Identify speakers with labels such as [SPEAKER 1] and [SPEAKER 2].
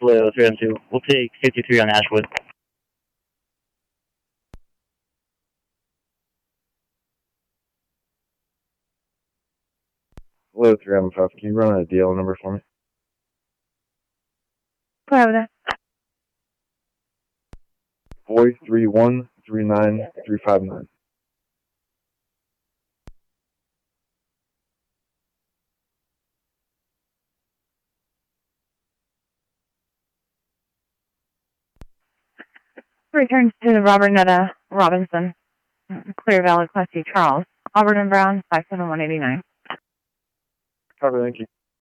[SPEAKER 1] Blue 312. We'll take 53 on Ashwood.
[SPEAKER 2] Blue 315. Can you run a DL number for me?
[SPEAKER 3] Go ahead with that.
[SPEAKER 2] Boy 3139359.
[SPEAKER 3] Returns to the Robert Netta Robinson, Clear Valley, Class C, Charles. Auburn and Brown, 57189.
[SPEAKER 2] Copy, thank you.